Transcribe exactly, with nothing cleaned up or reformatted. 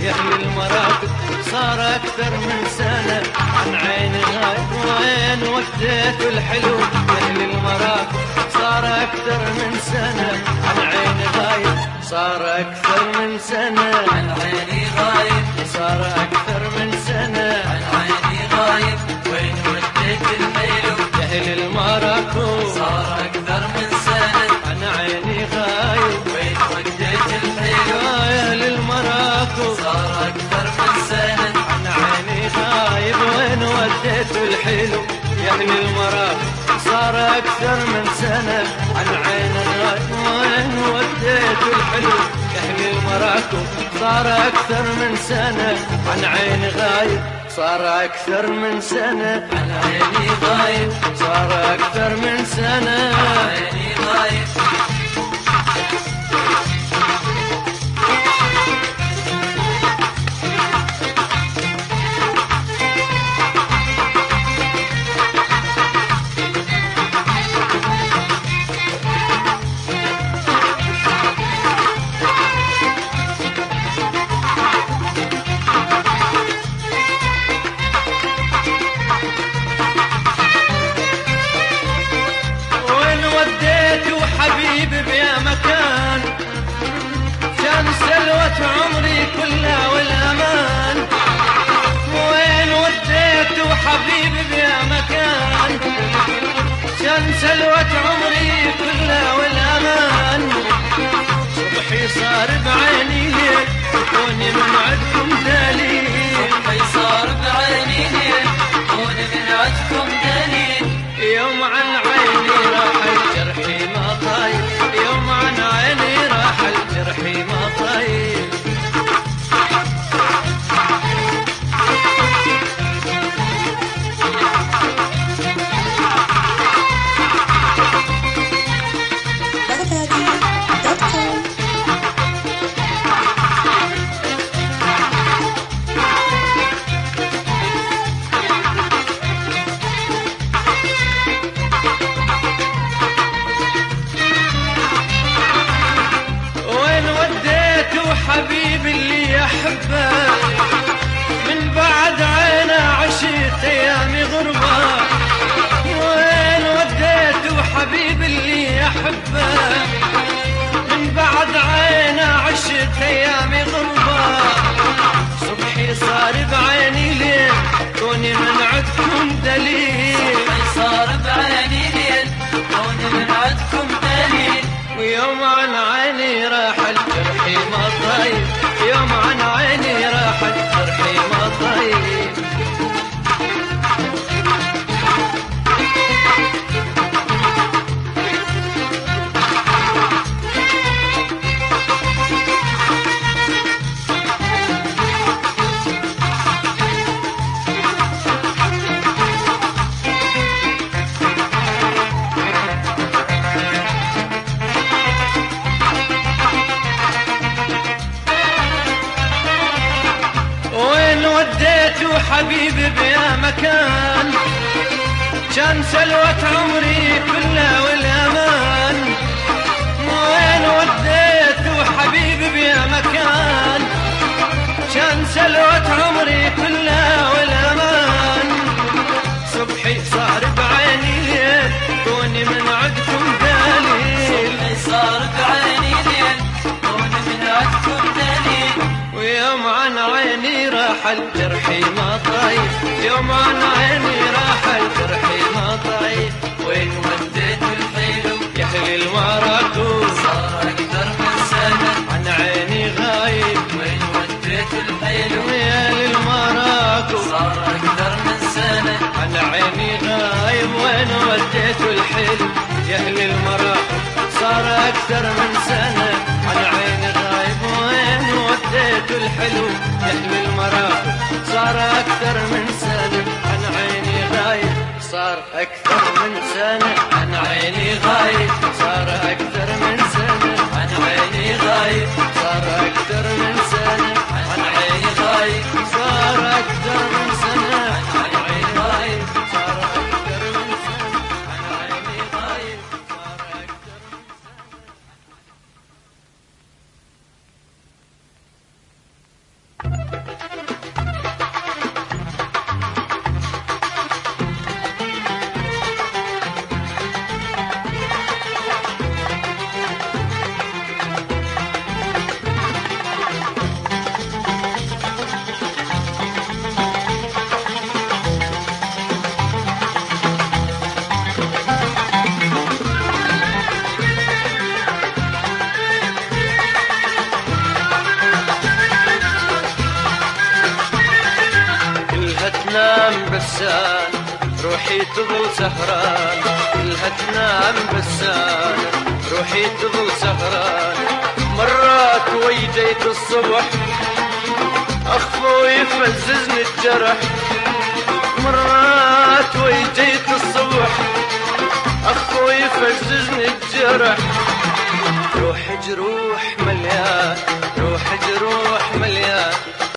يا أهل المراكب صار أكثر من سنة عن عيني غايب وين وديت الحلو. يا أهل المراكب صار أكثر من سنة عن عيني غايب صار أكثر من سنة عن عيني غايب صار أكثر من سنة عن عيني غايب وين وديت الحلو. يا أهل المراكب صار أكثر من سنة عن عيني غايب وين وديت الحلو. يا أهل المراكب صار أكثر من سنة عن عيني غايب وين وديت الحلو. يا أهل المراكب صار أكثر من سنة عن عيني غايب وين وديت الحلو. يا أهل المراكب صار أكثر من سنة عن عيني غايب صار أكثر من سنة عن عيني غايب صار أكثر من سنة عن عيني غايب. حبيبي بيا مكان كان سلوة عمري كلها والأمان. وين وديت وحبيبي بيا مكان كان سلوة عمري كلها والأمان. صبحي صار بعيني ليل كوني من عندكم دليل. صبحي صار بعيني ليل كوني من عندكم دليل. يوم عن عيني راح الجرحي ما طايل يوم عن عيني راح الجرحي ما طايل. حبيبي اللي أحبه من بعد عينه عشت أيامي غربة. وين وديت وحبيبي اللي أحبه من بعد عينه عشت أيامي غربة. صبحي صار بعيني ليل كوني من عندكم دليل. صبحي صار بعيني ليل كوني من عندكم دليل. ويوم عن عيني راح الجرحي ما طايل يوم عن عيني راح الجرحي ما طايل. حبيبي بيا مكان كان سلوة عمري كلها والأمان. وين وديت وحبيبي بيا مكان كان سلوة عمري كلها والأمان. صبحي صار بعيني ليل كوني من عندكم دليل. صبحي صار بعيني ليل كوني من عندكم دليل. ويوم عن عيني راح الجرحي ما طايل يوم عن عيني راح الجرحي ما طايل. وين وديت الحلو يا أهل المراكب صار أكثر من سنة عن عيني غايب. وين وديت الحلو يا أهل المراكب صار أكثر من سنة عن عيني غايب وين وديت الحلو. يا أهل المراكب صار أكثر من سنة عن عيني غايب وين وديت الحلو. يا أهل المراكب صار أكثر من سنة عن عيني غايب صار أكثر من سنة عن عيني غايب صار أكثر من سنة عن عيني غايب صار أكثر من سنة عن عيني غايب صار أكثر من سنة عن عيني غايب صار أكثر من سنة عن عيني غايب صار أكثر من سنة. تنام بسان روحي تظل سهران، كلها تنام بسان روحي تظل سهران. مرات ويجيت الصبح أخفو يفززني الجرح، مرات ويجيت الصبح أخفو يفززني الجرح. روح جروح مليان